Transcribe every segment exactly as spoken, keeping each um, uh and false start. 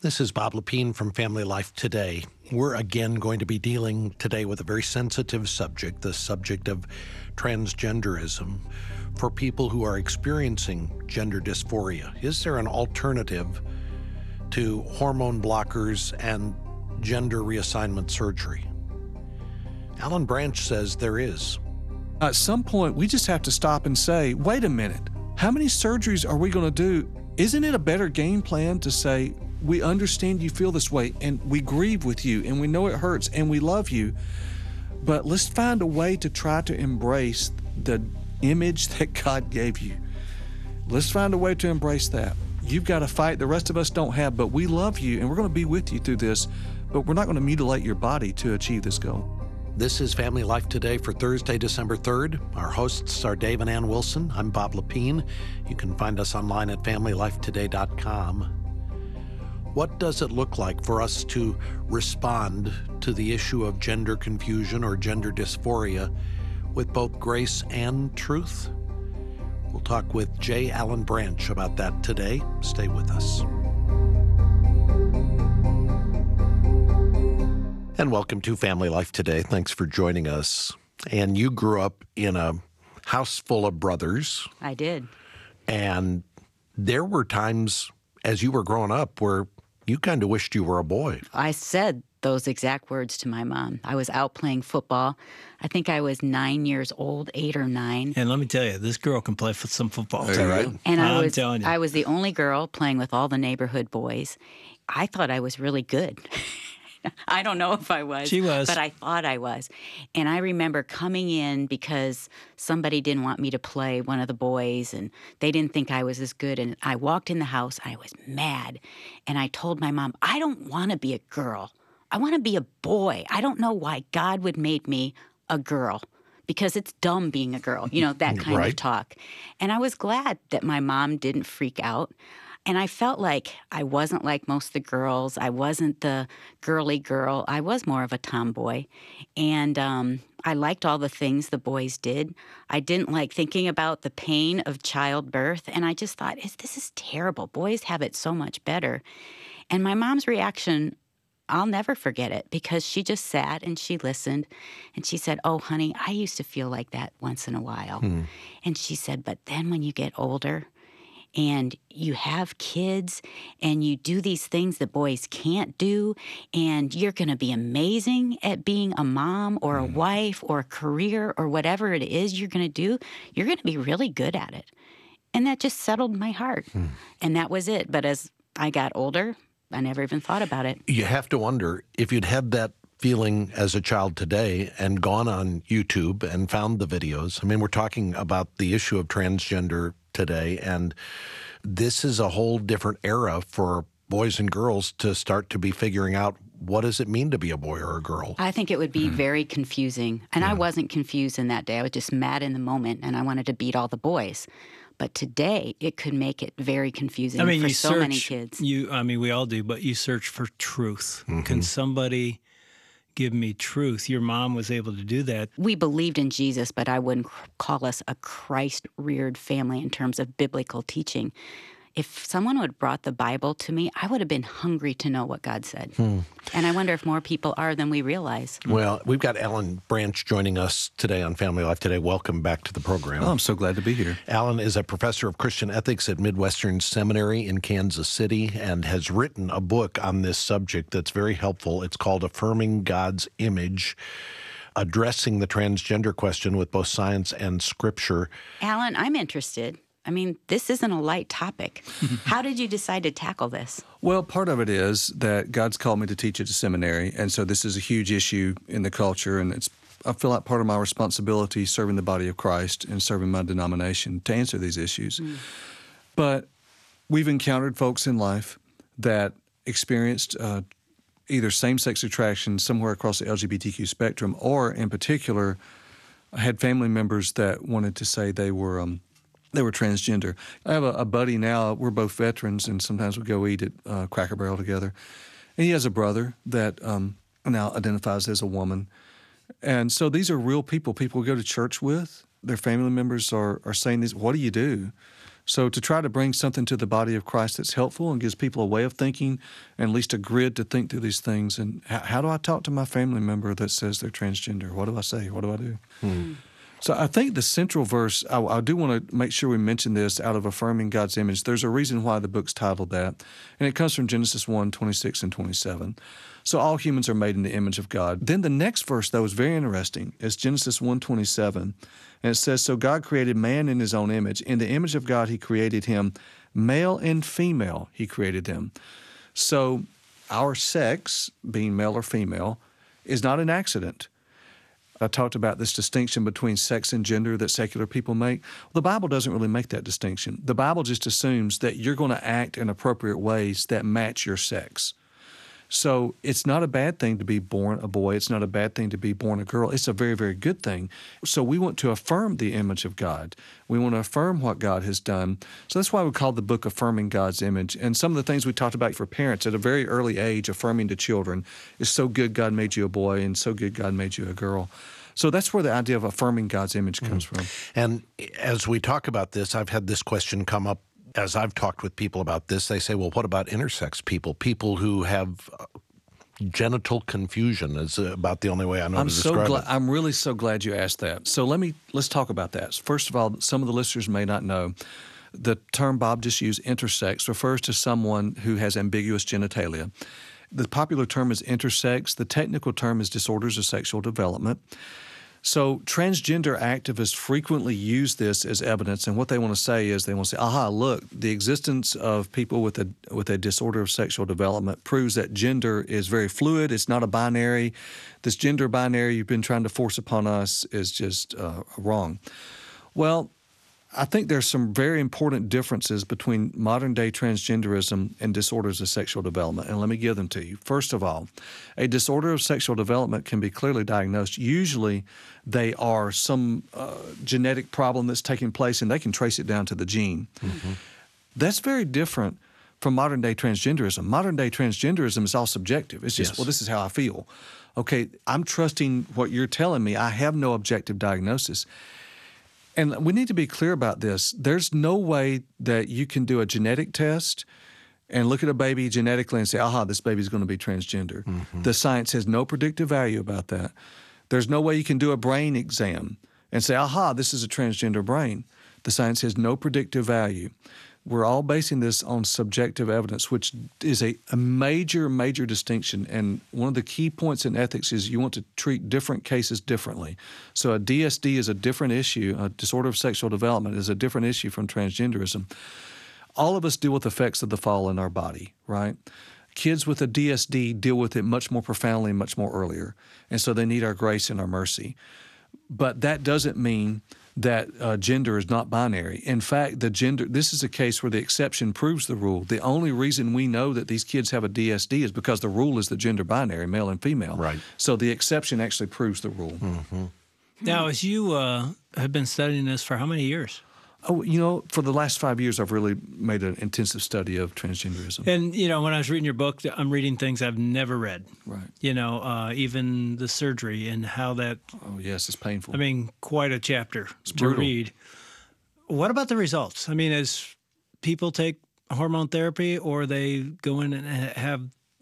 This is Bob Lepine from Family Life Today. We're again going to be dealing today with a very sensitive subject, the subject of transgenderism for people who are experiencing gender dysphoria. Is there an alternative to hormone blockers and gender reassignment surgery? Alan Branch says there is. At some point, we just have to stop and say, wait a minute, how many surgeries are we going to do? Isn't it a better game plan to say, we understand you feel this way, and we grieve with you, and we know it hurts, and we love you, but let's find a way to try to embrace the image that God gave you. Let's find a way to embrace that. You've got a fight the rest of us don't have, but we love you, and we're going to be with you through this, but we're not going to mutilate your body to achieve this goal. This is Family Life Today for Thursday, December third. Our hosts are Dave and Ann Wilson. I'm Bob Lepine. You can find us online at family life today dot com. What does it look like for us to respond to the issue of gender confusion or gender dysphoria with both grace and truth? We'll talk with J. Alan Branch about that today. Stay with us. And welcome to Family Life Today. Thanks for joining us. And you grew up in a house full of brothers. I did. And there were times as you were growing up where you kind of wished you were a boy. I said those exact words to my mom. I was out playing football. I think I was nine years old, eight or nine. And let me tell you, this girl can play for some football. Is that right? And I I'm was, telling you. I was the only girl playing with all the neighborhood boys. I thought I was really good. I don't know if I was. She was. But I thought I was. And I remember coming in because somebody didn't want me to play one of the boys, and they didn't think I was as good. And I walked in the house. I was mad. And I told my mom, I don't want to be a girl. I want to be a boy. I don't know why God would make me a girl, because it's dumb being a girl, you know, that kind Right. of talk. And I was glad that my mom didn't freak out. And I felt like I wasn't like most of the girls. I wasn't the girly girl. I was more of a tomboy. And um, I liked all the things the boys did. I didn't like thinking about the pain of childbirth. And I just thought, this is terrible. Boys have it so much better. And my mom's reaction, I'll never forget it, because she just sat and she listened. And she said, oh, honey, I used to feel like that once in a while. Hmm. And she said, but then when you get older, and you have kids, and you do these things that boys can't do, and you're going to be amazing at being a mom or a Mm. wife or a career or whatever it is you're going to do, you're going to be really good at it. And that just settled my heart. Mm. And that was it. But as I got older, I never even thought about it. You have to wonder if you'd had that feeling as a child today and gone on YouTube and found the videos. I mean, we're talking about the issue of transgender today, and this is a whole different era for boys and girls to start to be figuring out, what does it mean to be a boy or a girl? I think it would be very confusing. And Yeah. I wasn't confused in that day. I was just mad in the moment, and I wanted to beat all the boys. But today, it could make it very confusing I mean, for you so search, many kids. You, I mean, we all do, but you search for truth. Mm-hmm. Can somebody give me truth? Your mom was able to do that. We believed in Jesus, but I wouldn't call us a Christ-reared family in terms of biblical teaching. If someone would have brought the Bible to me, I would have been hungry to know what God said. Hmm. And I wonder if more people are than we realize. Well, we've got Alan Branch joining us today on Family Life Today. Welcome back to the program. Oh, I'm so glad to be here. Alan is a professor of Christian ethics at Midwestern Seminary in Kansas City and has written a book on this subject that's very helpful. It's called Affirming God's Image, addressing the transgender question with both science and scripture. Alan, I'm interested. I mean, this isn't a light topic. How did you decide to tackle this? Well, part of it is that God's called me to teach at a seminary, and so this is a huge issue in the culture, and it's I feel like part of my responsibility serving the body of Christ and serving my denomination to answer these issues. Mm. But we've encountered folks in life that experienced uh, either same-sex attraction somewhere across the L G B T Q spectrum, or in particular, had family members that wanted to say they were um, they were transgender. I have a, a buddy now. We're both veterans, and sometimes we go eat at uh, Cracker Barrel together. And he has a brother that um, now identifies as a woman. And so these are real people, people we go to church with. Their family members are, are saying this. What do you do? So to try to bring something to the body of Christ that's helpful and gives people a way of thinking and at least a grid to think through these things. And how, how do I talk to my family member that says they're transgender? What do I say? What do I do? Hmm. So I think the central verse, I, I do want to make sure we mention this out of Affirming God's Image. There's a reason why the book's titled that, and it comes from Genesis one, twenty-six and twenty-seven. So all humans are made in the image of God. Then the next verse, though, is very interesting. It's Genesis one, twenty-seven, and it says, so God created man in his own image. In the image of God, he created him. Male and female, he created them. So our sex, being male or female, is not an accident. I talked about this distinction between sex and gender that secular people make. The Bible doesn't really make that distinction. The Bible just assumes that you're going to act in appropriate ways that match your sex. So it's not a bad thing to be born a boy. It's not a bad thing to be born a girl. It's a very, very good thing. So we want to affirm the image of God. We want to affirm what God has done. So that's why we call the book Affirming God's Image. And some of the things we talked about for parents at a very early age, affirming to children, is so good God made you a boy and so good God made you a girl. So that's where the idea of affirming God's image comes mm. from. And as we talk about this, I've had this question come up as I've talked with people about this. They say, well, what about intersex people? People who have uh, genital confusion is about the only way I know I'm to so describe glad, it. I'm really so glad you asked that. So let me, let's talk about that. First of all, some of the listeners may not know, the term Bob just used, intersex, refers to someone who has ambiguous genitalia. The popular term is intersex. The technical term is disorders of sexual development. So transgender activists frequently use this as evidence, and what they want to say is they want to say, aha, look, the existence of people with a with a disorder of sexual development proves that gender is very fluid. It's not a binary. This gender binary you've been trying to force upon us is just uh, wrong. Well, I think there's some very important differences between modern-day transgenderism and disorders of sexual development, and let me give them to you. First of all, a disorder of sexual development can be clearly diagnosed. Usually, they are some uh, genetic problem that's taking place, and they can trace it down to the gene. Mm-hmm. That's very different from modern-day transgenderism. Modern-day transgenderism is all subjective. It's just, yes. well, this is how I feel. Okay, I'm trusting what you're telling me. I have no objective diagnosis. And we need to be clear about this. There's no way that you can do a genetic test and look at a baby genetically and say, aha, this baby's going to be transgender. Mm-hmm. The science has no predictive value about that. There's no way you can do a brain exam and say, aha, this is a transgender brain. The science has no predictive value. We're all basing this on subjective evidence, which is a, a major, major distinction. And one of the key points in ethics is you want to treat different cases differently. So a D S D is a different issue. A disorder of sexual development is a different issue from transgenderism. All of us deal with effects of the fall in our body, right? Kids with a D S D deal with it much more profoundly and much more earlier. And so they need our grace and our mercy. But that doesn't mean that uh, gender is not binary. In fact, the gender, this is a case where the exception proves the rule. The only reason we know that these kids have a D S D is because the rule is the gender binary, male and female. Right. So the exception actually proves the rule. Mm-hmm. Now, as you uh, have been studying this for how many years? Oh, you know, for the last five years, I've really made an intensive study of transgenderism. And, you know, when I was reading your book, I'm reading things I've never read. Right. You know, uh, even the surgery and how that... Oh, yes, it's painful. I mean, quite a chapter it's to brutal. read. What about the results? I mean, as people take hormone therapy or they go in and have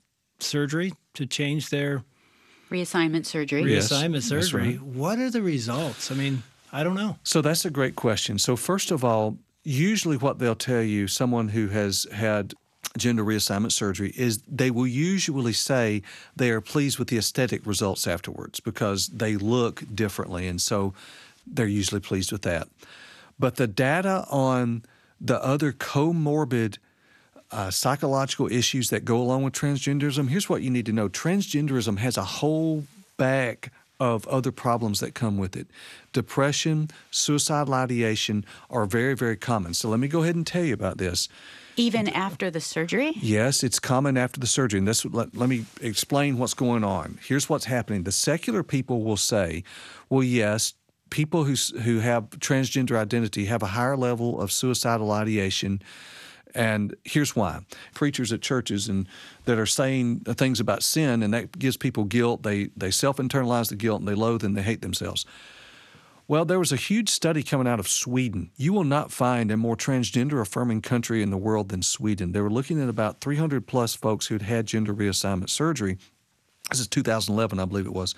surgery to change their... Reassignment surgery. Yes, Reassignment surgery. right. What are the results? I mean... I don't know. So that's a great question. So first of all, usually what they'll tell you, someone who has had gender reassignment surgery, is they will usually say they are pleased with the aesthetic results afterwards because they look differently, and so they're usually pleased with that. But the data on the other comorbid uh, psychological issues that go along with transgenderism, here's what you need to know. Transgenderism has a whole bag of other problems that come with it. Depression, suicidal ideation are very, very common. So let me go ahead and tell you about this. Even after the surgery? Yes, it's common after the surgery. And this, let, let me explain what's going on. Here's what's happening. The secular people will say, well, yes, people who, who have transgender identity have a higher level of suicidal ideation. And here's why. Preachers at churches and that are saying things about sin, and that gives people guilt. They they self-internalize the guilt, and they loathe and they hate themselves. Well, there was a huge study coming out of Sweden. You will not find a more transgender-affirming country in the world than Sweden. They were looking at about three hundred plus folks who'd had gender reassignment surgery. This is two thousand eleven, I believe it was.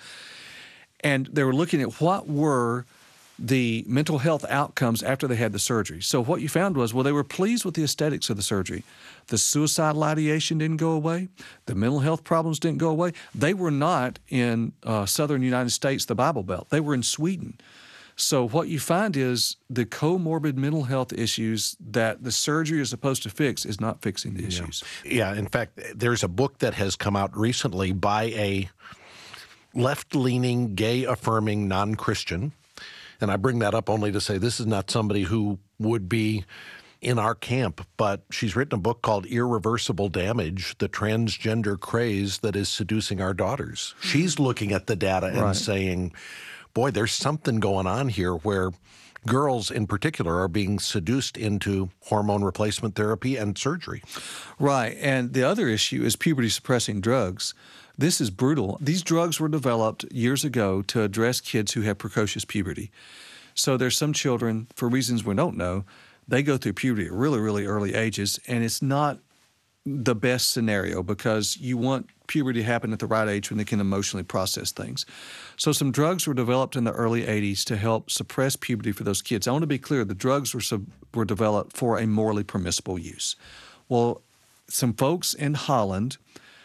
And they were looking at what were the mental health outcomes after they had the surgery. So what you found was, well, they were pleased with the aesthetics of the surgery. The suicidal ideation didn't go away. The mental health problems didn't go away. They were not in uh, southern United States, the Bible Belt. They were in Sweden. So what you find is the comorbid mental health issues that the surgery is supposed to fix is not fixing the issues. Yeah, in fact, there's a book that has come out recently by a left-leaning, gay-affirming non-Christian. And I bring that up only to say this is not somebody who would be in our camp, but she's written a book called Irreversible Damage, the transgender craze that is seducing our daughters. She's looking at the data and Right. saying, boy, there's something going on here where girls in particular are being seduced into hormone replacement therapy and surgery. Right. And the other issue is puberty-suppressing drugs. This is brutal. These drugs were developed years ago to address kids who have precocious puberty. So there's some children, for reasons we don't know, they go through puberty at really, really early ages, and it's not the best scenario because you want puberty to happen at the right age when they can emotionally process things. So some drugs were developed in the early eighties to help suppress puberty for those kids. I want to be clear, the drugs were, sub- were developed for a morally permissible use. Well, some folks in Holland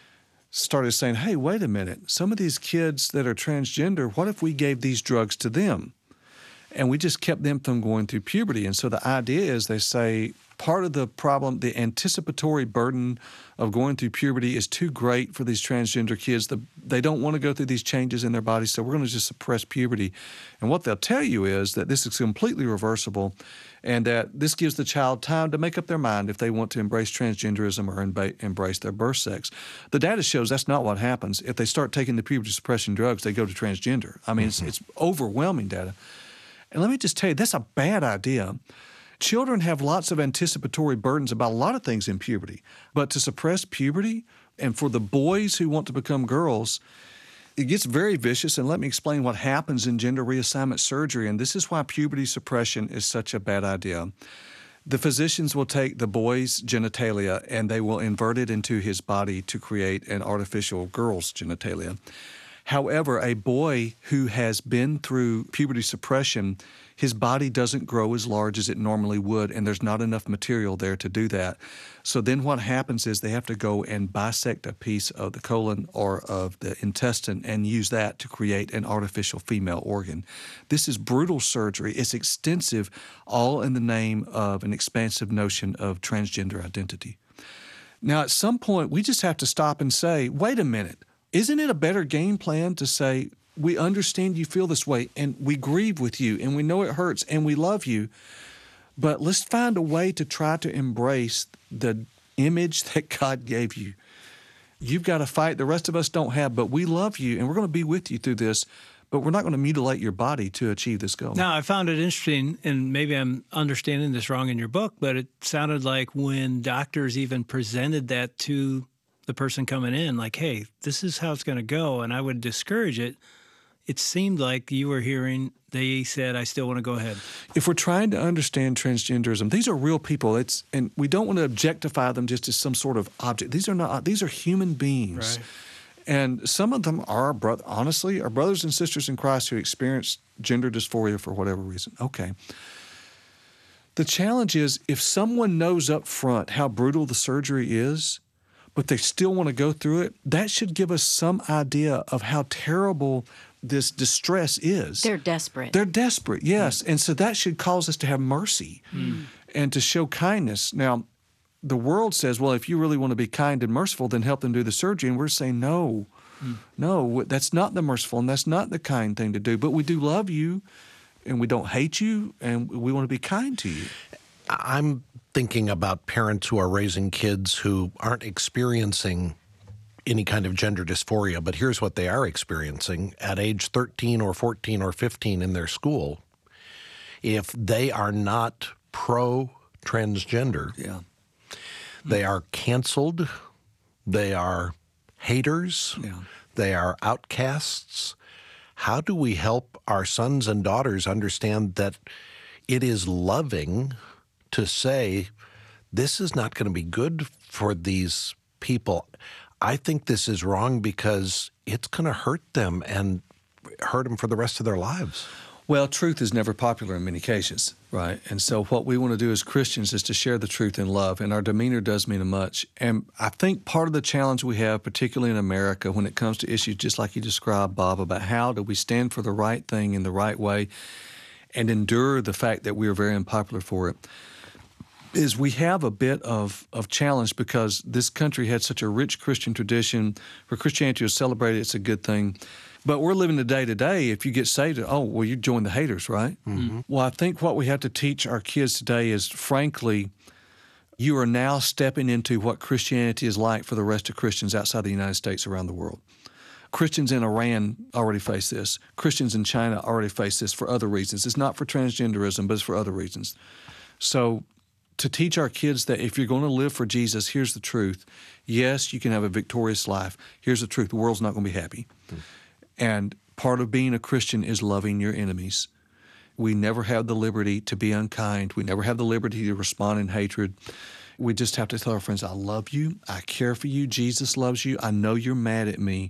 started saying, hey, wait a minute, some of these kids that are transgender, what if we gave these drugs to them? And we just kept them from going through puberty. And so the idea is they say part of the problem, the anticipatory burden of going through puberty is too great for these transgender kids. The, they don't want to go through these changes in their bodies, so we're going to just suppress puberty. And what they'll tell you is that this is completely reversible and that this gives the child time to make up their mind if they want to embrace transgenderism or emba- embrace their birth sex. The data shows that's not what happens. If they start taking the puberty suppression drugs, they go to transgender. I mean, mm-hmm. it's, it's overwhelming data. And let me just tell you, that's a bad idea. Children have lots of anticipatory burdens about a lot of things in puberty. But to suppress puberty, and for the boys who want to become girls, it gets very vicious. And let me explain what happens in gender reassignment surgery. And this is why puberty suppression is such a bad idea. The physicians will take the boy's genitalia and they will invert it into his body to create an artificial girl's genitalia. However, a boy who has been through puberty suppression, his body doesn't grow as large as it normally would, and there's not enough material there to do that. So then what happens is they have to go and bisect a piece of the colon or of the intestine and use that to create an artificial female organ. This is brutal surgery. It's extensive, all in the name of an expansive notion of transgender identity. Now, at some point, we just have to stop and say, wait a minute. Isn't it a better game plan to say, we understand you feel this way and we grieve with you and we know it hurts and we love you, but let's find a way to try to embrace the image that God gave you. You've got a fight the rest of us don't have, but we love you and we're going to be with you through this, but we're not going to mutilate your body to achieve this goal. Now, I found it interesting, and maybe I'm understanding this wrong in your book, but it sounded like when doctors even presented that to the person coming in, like, hey, this is how it's going to go, and I would discourage it, it seemed like you were hearing they said, I still want to go ahead. If we're trying to understand transgenderism, these are real people. It's and we don't want to objectify them just as some sort of object. These are not. These are human beings. Right. And some of them are, bro- honestly, are brothers and sisters in Christ who experience gender dysphoria for whatever reason. Okay. The challenge is if someone knows up front how brutal the surgery is, but they still want to go through it, that should give us some idea of how terrible this distress is. They're desperate. They're desperate, yes. Mm. And so that should cause us to have mercy mm. and to show kindness. Now, the world says, well, if you really want to be kind and merciful, then help them do the surgery. And we're saying, no, mm. no, that's not the merciful and that's not the kind thing to do. But we do love you and we don't hate you and we want to be kind to you. I'm thinking about parents who are raising kids who aren't experiencing any kind of gender dysphoria, but here's what they are experiencing at age thirteen or fourteen or fifteen in their school. If they are not pro-transgender, yeah. they are canceled, they are haters, yeah. they are outcasts. how do we help our sons and daughters understand that it is loving to say, this is not going to be good for these people. I think this is wrong because it's going to hurt them and hurt them for the rest of their lives. Well, truth is never popular in many cases, right? And so what we want to do as Christians is to share the truth in love, and our demeanor does mean much. And I think part of the challenge we have, particularly in America, when it comes to issues just like you described, Bob, about how do we stand for the right thing in the right way and endure the fact that we are very unpopular for it, is we have a bit of, of challenge because this country had such a rich Christian tradition where Christianity was celebrated, it's a good thing. But we're living the day to day. If you get saved, oh, well, you join the haters, right? Mm-hmm. Well, I think what we have to teach our kids today is, frankly, you are now stepping into what Christianity is like for the rest of Christians outside the United States around the world. Christians in Iran already face this. Christians in China already face this for other reasons. It's not for transgenderism, but it's for other reasons. So to teach our kids that if you're going to live for Jesus, here's the truth. Yes, you can have a victorious life. Here's the truth. The world's not going to be happy. Mm. And part of being a Christian is loving your enemies. We never have the liberty to be unkind. We never have the liberty to respond in hatred. We just have to tell our friends, I love you. I care for you. Jesus loves you. I know you're mad at me.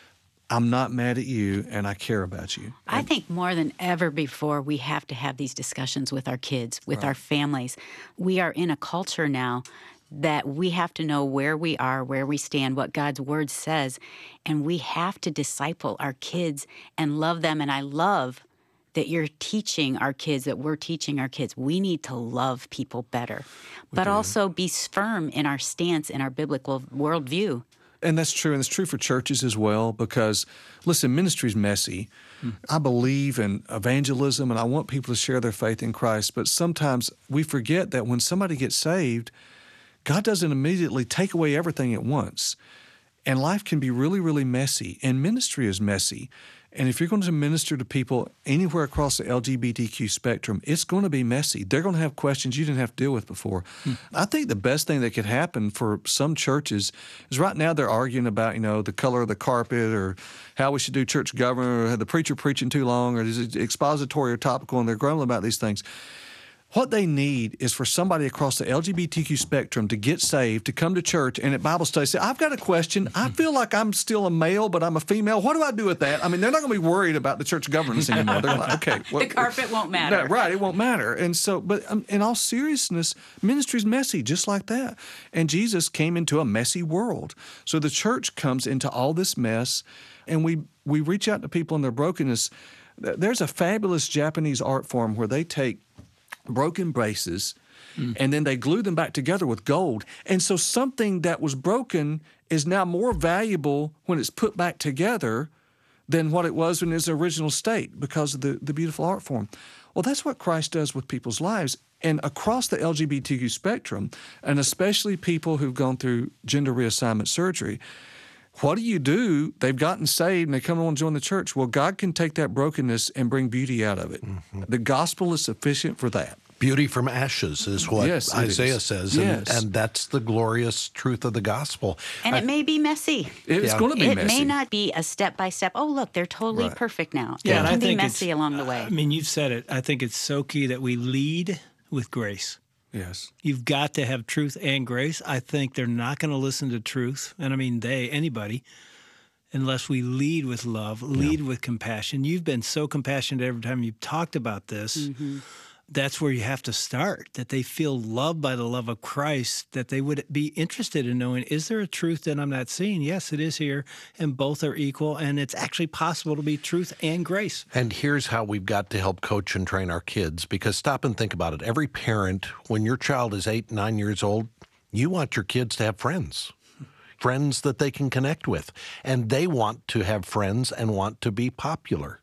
I'm not mad at you, and I care about you. I think more than ever before, we have to have these discussions with our kids, with right. our families. We are in a culture now that we have to know where we are, where we stand, what God's Word says, and we have to disciple our kids and love them. And I love that you're teaching our kids, that we're teaching our kids, we need to love people better, we but do. also be firm in our stance, in our biblical worldview. And that's true, and it's true for churches as well because, listen, ministry's messy. Hmm. I believe in evangelism, and I want people to share their faith in Christ, but sometimes we forget that when somebody gets saved, God doesn't immediately take away everything at once. And life can be really, really messy, and ministry is messy. And if you're going to minister to people anywhere across the L G B T Q spectrum, it's going to be messy. They're going to have questions you didn't have to deal with before. Hmm. I think the best thing that could happen for some churches is right now they're arguing about, you know, the color of the carpet or how we should do church government or the preacher preaching too long or is it expository or topical, and they're grumbling about these things. What they need is for somebody across the L G B T Q spectrum to get saved, to come to church, and at Bible study say, I've got a question. I feel like I'm still a male, but I'm a female. What do I do with that? I mean, they're not going to be worried about the church governance anymore. They're like, okay. What, the carpet won't matter. No, right, it won't matter. And so, but um, in all seriousness, ministry's messy, just like that. And Jesus came into a messy world. So the church comes into all this mess, and we, we reach out to people in their brokenness. There's a fabulous Japanese art form where they take broken braces, mm. and then they glue them back together with gold. And so something that was broken is now more valuable when it's put back together than what it was in its original state because of the, the beautiful art form. Well, that's what Christ does with people's lives. And across the L G B T Q spectrum, and especially people who've gone through gender reassignment surgery, what do you do? They've gotten saved and they come on to join the church. Well, God can take that brokenness and bring beauty out of it. Mm-hmm. The gospel is sufficient for that. Beauty from ashes is what yes, Isaiah is. says, and, yes. and that's the glorious truth of the gospel. And I, it may be messy. It's yeah. going to be it messy. It may not be a step-by-step, oh, look, they're totally right. perfect now. Yeah, it can I be think messy along the way. I mean, you've said it. I think it's so key that we lead with grace. Yes. You've got to have truth and grace. I think they're not going to listen to truth, and I mean they, anybody, unless we lead with love, lead yeah. with compassion. You've been so compassionate every time you've talked about this. Mm-hmm. That's where you have to start, that they feel loved by the love of Christ, that they would be interested in knowing, is there a truth that I'm not seeing? Yes, it is here, and both are equal, and it's actually possible to be truth and grace. And here's how we've got to help coach and train our kids, because stop and think about it. Every parent, when your child is eight, nine years old, you want your kids to have friends. Friends that they can connect with. And they want to have friends and want to be popular.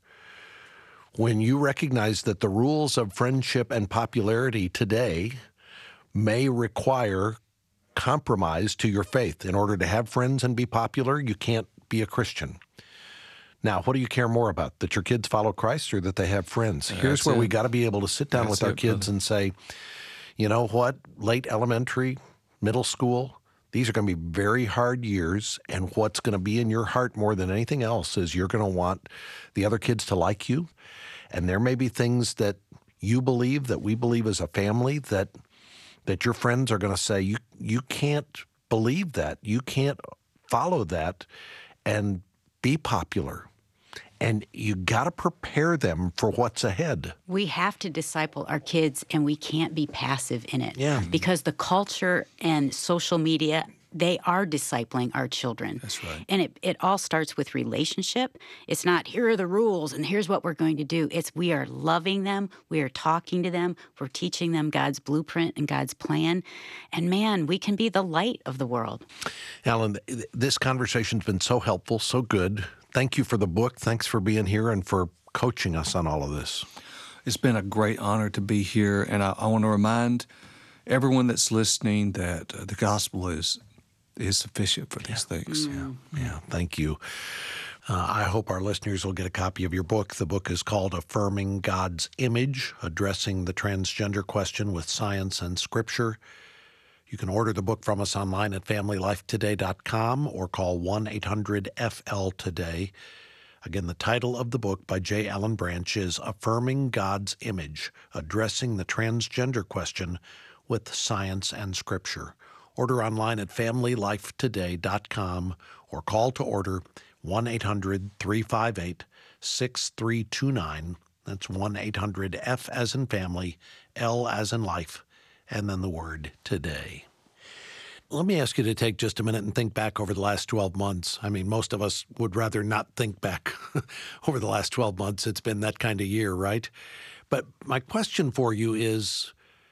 When you recognize that the rules of friendship and popularity today may require compromise to your faith. In order to have friends and be popular, you can't be a Christian. Now, what do you care more about, that your kids follow Christ or that they have friends? Yeah, Here's where it. we got to be able to sit down that's with our it, kids brother. and say, you know what, late elementary, middle school, These are going to be very hard years, and what's going to be in your heart more than anything else is you're going to want the other kids to like you, and there may be things that you believe, that we believe as a family, that that your friends are going to say, you you can't believe that, you can't follow that and be popular. And you got to prepare them for what's ahead. We have to disciple our kids, and we can't be passive in it. Yeah. Because the culture and social media, they are discipling our children. That's right. And it, it all starts with relationship. It's not, here are the rules and here's what we're going to do. It's we are loving them. We are talking to them. We're teaching them God's blueprint and God's plan. And man, we can be the light of the world. Alan, this conversation's been so helpful, so good. Thank you for the book. Thanks for being here and for coaching us on all of this. It's been a great honor to be here, and I, I want to remind everyone that's listening that uh, the gospel is is sufficient for these yeah. things. Yeah, yeah. Thank you. Uh, I hope our listeners will get a copy of your book. The book is called Affirming God's Image, Addressing the Transgender Question with Science and Scripture. You can order the book from us online at family life today dot com or call one eight hundred F L today. Again, the title of the book by J. Alan Branch is Affirming God's Image, Addressing the Transgender Question with Science and Scripture. Order online at family life today dot com or call to order one eight hundred three five eight six three two nine. That's one eight hundred F as in family, L as in life, and then the word today. Let me ask you to take just a minute and think back over the last twelve months. I mean, most of us would rather not think back over the last twelve months. It's been that kind of year, right? But my question for you is,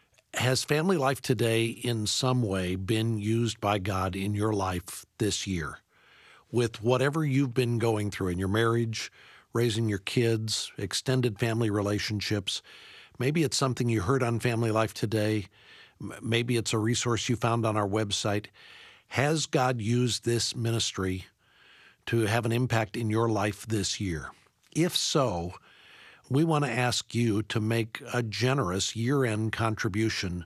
has Family Life Today in some way been used by God in your life this year? With whatever you've been going through in your marriage, raising your kids, extended family relationships, maybe it's something you heard on Family Life Today. Maybe it's a resource you found on our website. Has God used this ministry to have an impact in your life this year? If so, we want to ask you to make a generous year-end contribution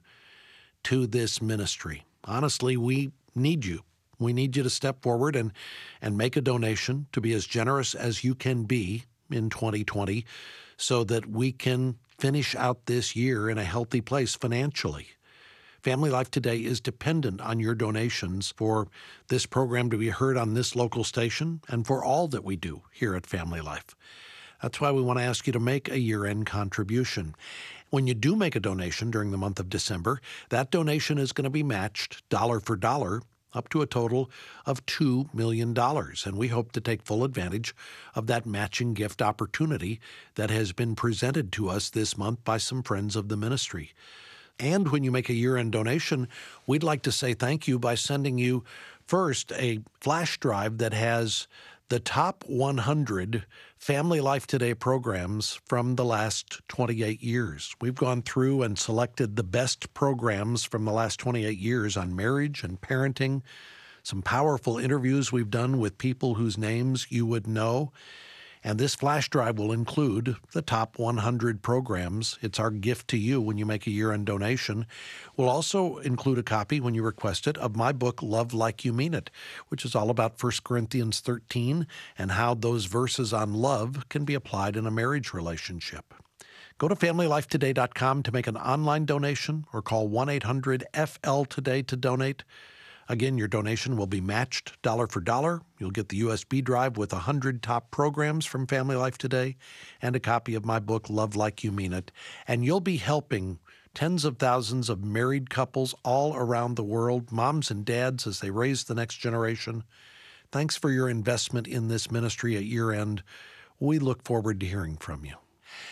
to this ministry. Honestly, we need you. We need you to step forward and, and make a donation, to be as generous as you can be in twenty twenty so that we can finish out this year in a healthy place financially. Family Life Today is dependent on your donations for this program to be heard on this local station and for all that we do here at Family Life. That's why we want to ask you to make a year-end contribution. When you do make a donation during the month of December, that donation is going to be matched dollar for dollar up to a total of two million dollars. And we hope to take full advantage of that matching gift opportunity that has been presented to us this month by some friends of the ministry. And when you make a year-end donation, we'd like to say thank you by sending you first a flash drive that has the top one hundred Family Life Today programs from the last twenty-eight years. We've gone through and selected the best programs from the last twenty-eight years on marriage and parenting, some powerful interviews we've done with people whose names you would know. And this flash drive will include the top one hundred programs. It's our gift to you when you make a year-end donation. We'll also include a copy, when you request it, of my book, Love Like You Mean It, which is all about First Corinthians thirteen and how those verses on love can be applied in a marriage relationship. Go to family life today dot com to make an online donation or call one eight hundred F L today to donate. Again, your donation will be matched dollar for dollar. You'll get the U S B drive with one hundred top programs from Family Life Today and a copy of my book, Love Like You Mean It. And you'll be helping tens of thousands of married couples all around the world, moms and dads, as they raise the next generation. Thanks for your investment in this ministry at year-end. We look forward to hearing from you.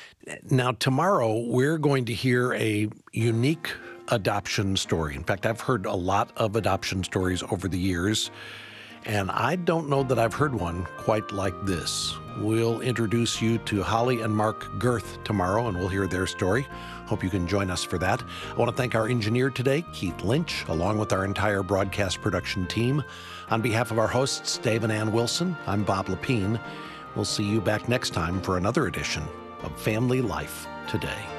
Now, tomorrow, we're going to hear a unique adoption story. In fact, I've heard a lot of adoption stories over the years, and I don't know that I've heard one quite like this. We'll introduce you to Holly and Mark Girth tomorrow, and we'll hear their story. Hope you can join us for that. I want to thank our engineer today, Keith Lynch, along with our entire broadcast production team. On behalf of our hosts, Dave and Ann Wilson, I'm Bob Lepine. We'll see you back next time for another edition of Family Life Today.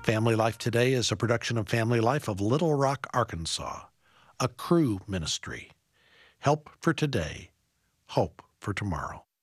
Family Life Today is a production of Family Life of Little Rock, Arkansas, a Cru ministry. Help for today, hope for tomorrow.